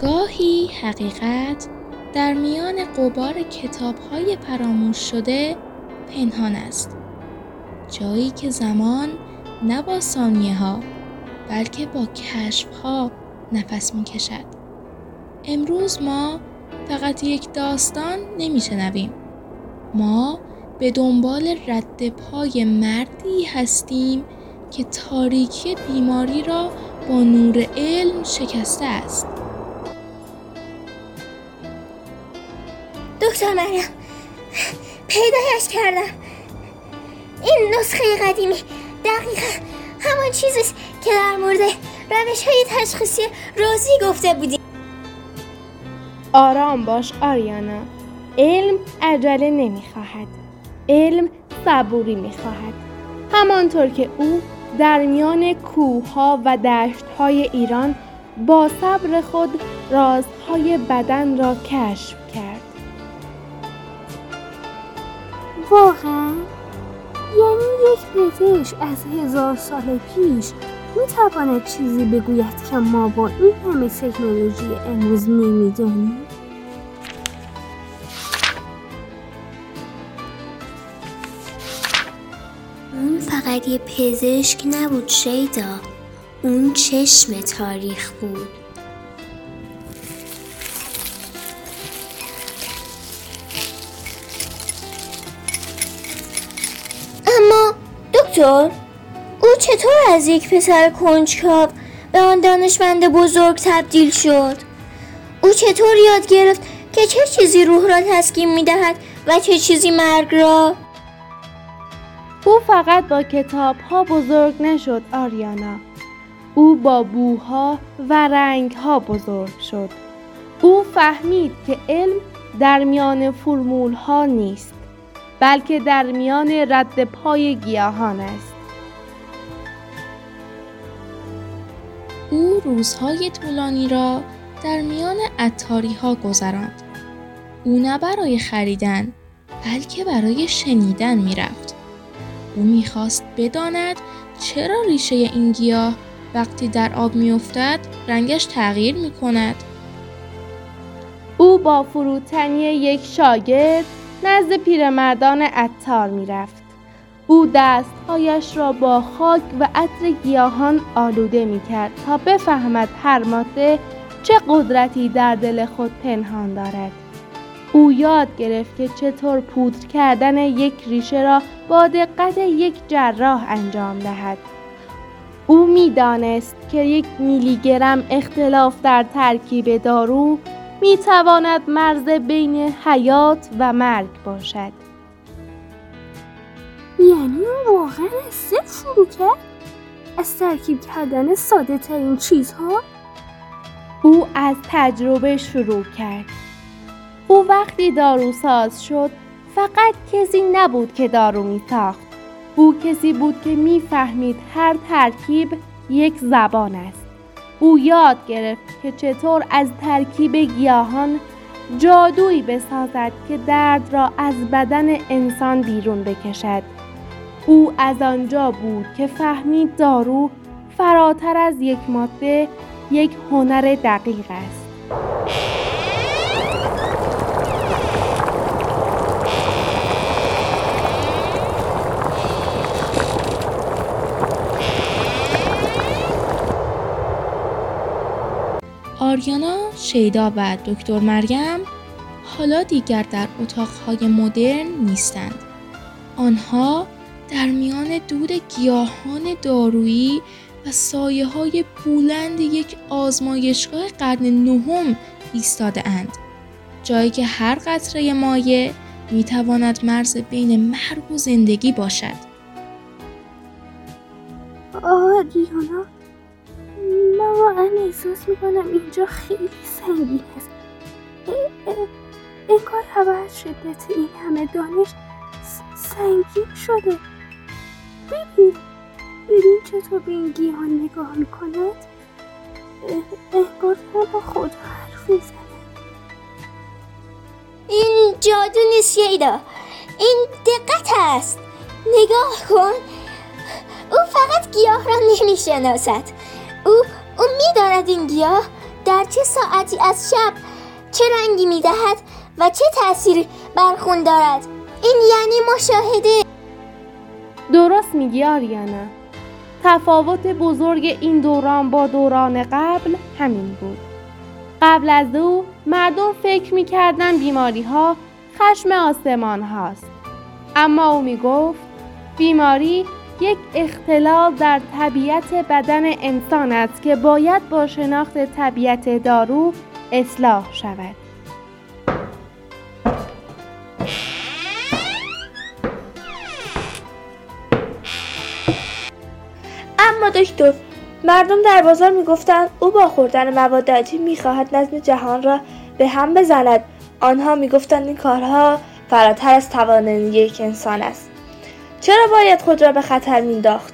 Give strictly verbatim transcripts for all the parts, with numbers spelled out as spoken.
گاهی حقیقت در میان غبار کتاب‌های فراموش شده پنهان است. جایی که زمان نه با ثانیه‌ها بلکه با کشف‌ها نفس می‌کشد. امروز ما فقط یک داستان نمی‌شنویم. ما به دنبال رد پای مردی هستیم که تاریکی بیماری را با نور علم شکسته است. دکتر مریم، پیدایش کردم. این نسخه قدیمی دقیقا همان چیزیست که در مورد روش‌های تشخیصی رازی گفته بودی. آرام باش آریانا. علم عجله نمی‌خواهد. علم صبوری می‌خواهد. همانطور که او در میان کوه‌ها و دشت‌های ایران با صبر خود رازهای بدن را کشف کرد. واقعا؟ یعنی یک پزشک از هزار سال پیش میتواند چیزی بگوید که ما با این همه تکنولوژی امروز نمیدانیم؟ اون فقط یه پزشک نبود شیدا، اون چشم تاریخ بود. اما دکتر، او چطور از یک پسر کنجکاو به آن دانشمند بزرگ تبدیل شد؟ او چطور یاد گرفت که چه چیزی روح را تسکین می‌دهد و چه چیزی مرگ را؟ او فقط با کتاب‌ها بزرگ نشد آریانا. او با بوها و رنگ‌ها بزرگ شد. او فهمید که علم در میان فرمول‌ها نیست، بلکه در میان رد پای گیاهان است. او روزهای طولانی را در میان عطاری‌ها گذراند. او نه برای خریدن، بلکه برای شنیدن می‌رفت. او می‌خواست بداند چرا ریشه این گیاه وقتی در آب می‌افتد رنگش تغییر می‌کند. او با فروتنی یک شاگرد نزد پیرمردان عطار می‌رفت. او دستهایش را با خاک و عطر گیاهان آلوده می‌کرد تا بفهمد هر ماده چه قدرتی در دل خود پنهان دارد. او یاد گرفت که چطور پودر کردن یک ریشه را با دقت یک جراح انجام دهد. او می‌دانست که یک میلی گرم اختلاف در ترکیب دارو می‌تواند مرز بین حیات و مرگ باشد. یعنی واقعا از صفر شروع کرد؟ از ترکیب کردن ساده ترین چیزها؟ او از تجربه شروع کرد. او وقتی داروساز شد فقط کسی نبود که دارو می‌ساخت. او کسی بود که می‌فهمید هر ترکیب یک زبان است. او یاد گرفت که چطور از ترکیب گیاهان جادویی بسازد که درد را از بدن انسان بیرون بکشد. او از آنجا بود که فهمید دارو فراتر از یک ماده، یک هنر دقیق است. آریانا، شیدا و دکتر مریم حالا دیگر در اتاقهای مدرن نیستند. آنها در میان دود گیاهان دارویی و سایه‌های بلند یک آزمایشگاه قرن نهم ایستاده اند. جایی که هر قطره مایع میتواند مرز بین مرگ و زندگی باشد. آریانا، من واقعا احساس میکنم اینجا خیلی سنگین است. انگار هوا از شدت این همه دانش سنگین شده. ببین ببین چطور به این گیاهان نگاه میکند. انگار با خود حرف میزنه. این جادو نیست شیدا، این دقت است. نگاه کن، او فقط گیاه را نمیشناسد. او او میداند این گیاه در چه ساعتی از شب چه رنگی می‌دهد و چه تأثیری بر خون دارد. این یعنی مشاهده. درست میگی آریانا. تفاوت بزرگ این دوران با دوران قبل همین بود. قبل از او مردم فکر می‌کردن بیماری‌ها خشم آسمان هاست. اما او میگفت بیماری یک اختلال در طبیعت بدن انسان است که باید با شناخت طبیعت دارو اصلاح شود. اما دکتر، مردم در بازار میگفتند او با خوردن مواد عجیب میخواهد نظم جهان را به هم بزند. آنها میگفتند این کارها فراتر از توانایی یک انسان است. چرا باید خود را به خطر مینداخت؟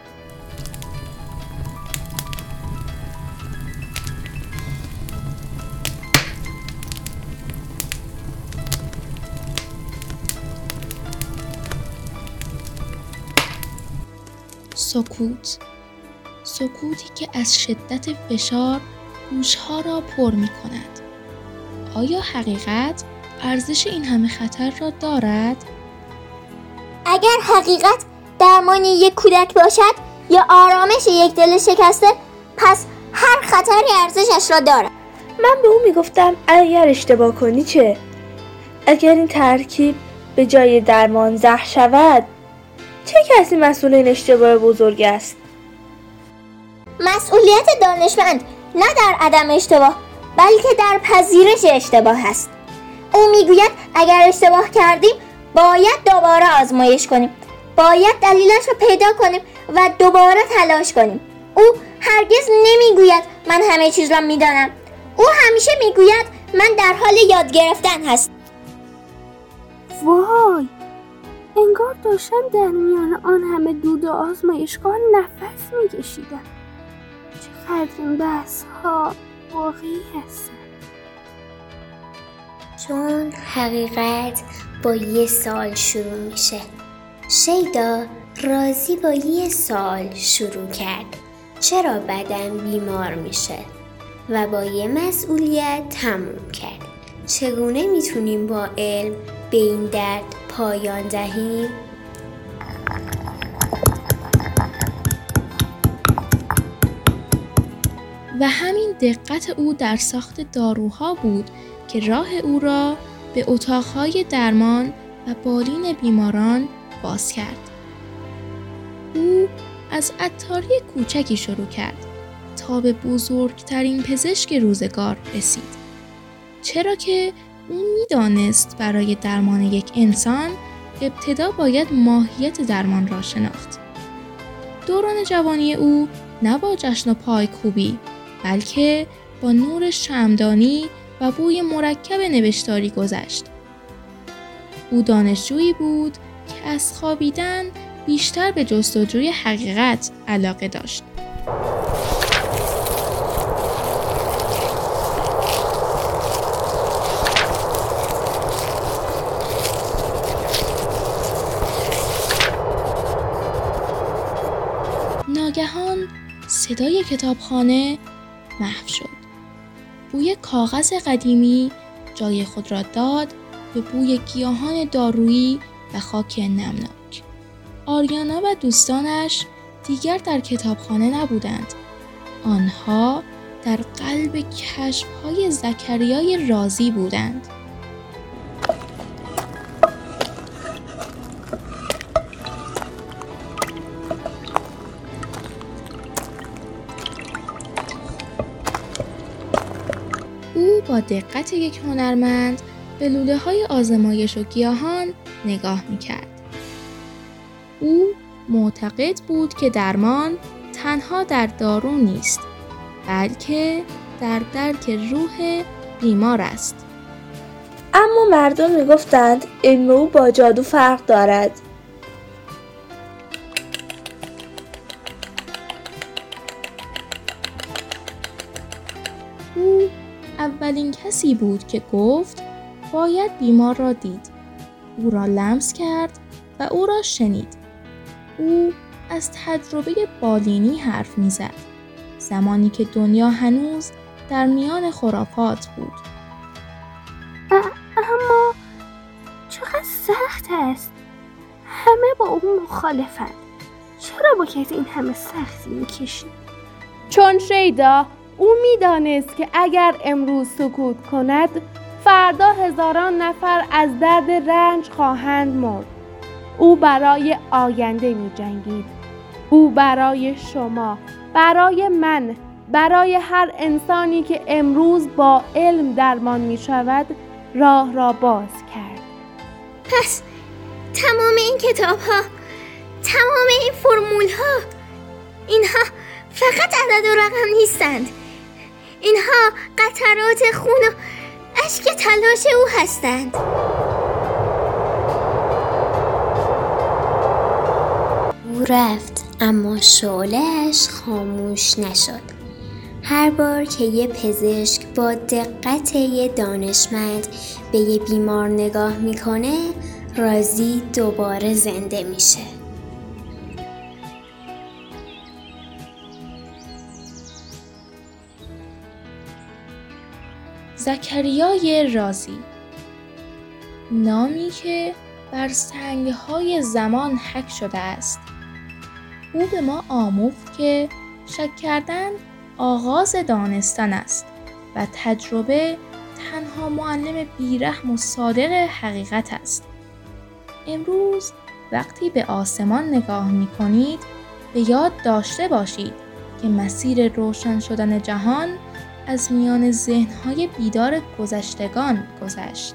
سکوت. سکوتی که از شدت فشار گوشها را پر می کند. آیا حقیقت ارزش این همه خطر را دارد؟ اگر حقیقت درمان یک کودک باشد یا آرامش یک دل شکسته، پس هر خطری ارزشش را دارد. من به او میگفتم اگر اشتباه کنی چه؟ اگر این ترکیب به جای درمان زهر شود، چه کسی مسئول این اشتباه بزرگ است؟ مسئولیت دانشمند نه در عدم اشتباه بلکه در پذیرش اشتباه است. او میگوید اگر اشتباه کردیم باید دوباره آزمایش کنیم، باید دلیلش رو پیدا کنیم و دوباره تلاش کنیم. او هرگز نمیگوید من همه چیز را میدانم. او همیشه میگوید من در حال یاد گرفتن هستم. وای، انگار داشتم در میان آن همه دود و آزمایشگاه نفس میکشیدم. چقدر این بحث ها واقعی هستن. چون حقیقت با یه سال شروع میشه. شیدا رازی با یه سال شروع کرد. چرا بدن بیمار میشه؟ و با یه مسئولیت تموم کرد. چگونه میتونیم با علم به این درد پایان دهیم؟ و همین دقت او در ساخت داروها بود که راه او را به اتاقهای درمان و بالین بیماران باز کرد. او از عطاری کوچکی شروع کرد تا به بزرگترین پزشک روزگار رسید. چرا که او می‌دانست برای درمان یک انسان ابتدا باید ماهیت درمان را شناخت. دوران جوانی او نه با جشن و پایکوبی بلکه با نور شمعدانی و بوی مرکب نوشتاری گذشت. او دانشجویی بود که از خوابیدن بیشتر به جستجوی حقیقت علاقه داشت. ناگهان صدای کتابخانه محو شد. بوی کاغذ قدیمی جای خود را داد به بوی گیاهان دارویی و خاک نمناک. آریانا و دوستانش دیگر در کتابخانه نبودند. آنها در قلب کشف‌های زکریای رازی بودند. او با دقت یک هنرمند به لوله‌های آزمایش و گیاهان نگاه می‌کرد. او معتقد بود که درمان تنها در دارو نیست، بلکه در درک روح بیمار است. اما مردم میگفتند علم او با جادو فرق دارد. او اولین کسی بود که گفت باید بیمار را دید. او را لمس کرد و او را شنید. او از تجربه بالینی حرف میزد. زمانی که دنیا هنوز در میان خرافات بود. اما چقدر سخت است. همه با اون مخالفن. چرا باید این همه سختی میکشید؟ چون شیدا او میدانست که اگر امروز سکوت کند فردا هزاران نفر از درد رنج خواهند مرد. او برای آینده می جنگید. او برای شما، برای من، برای هر انسانی که امروز با علم درمان می شود راه را باز کرد. پس تمام این کتاب ها، تمام این فرمول ها، اینها فقط عدد و رقم نیستند. اینها قطرات خون و اشک تلاش او هستند. او رفت اما شعله‌اش خاموش نشد. هر بار که یه پزشک با دقت یه دانشمند به یه بیمار نگاه میکنه، رازی دوباره زنده میشه. زکریای رازی، نامی که بر سنگ‌های زمان حک شده است. او به ما آموخت که شک کردن آغاز دانستن است و تجربه تنها معلم بیرحم و صادق حقیقت است. امروز وقتی به آسمان نگاه می کنید به یاد داشته باشید که مسیر روشن شدن جهان از میان ذهن‌های بیدار گذشتگان گذشت.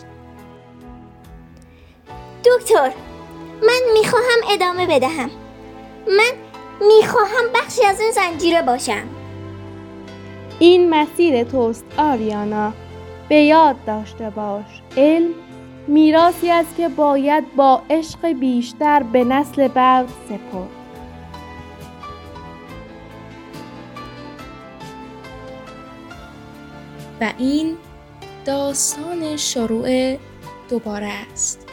دکتر، من میخواهم ادامه بدهم. من میخواهم بخشی از این زنجیره باشم. این مسیر توست آریانا. به یاد داشته باش علم میراثی است که باید با عشق بیشتر به نسل بعد سپرد. و این داستان شروع دوباره است.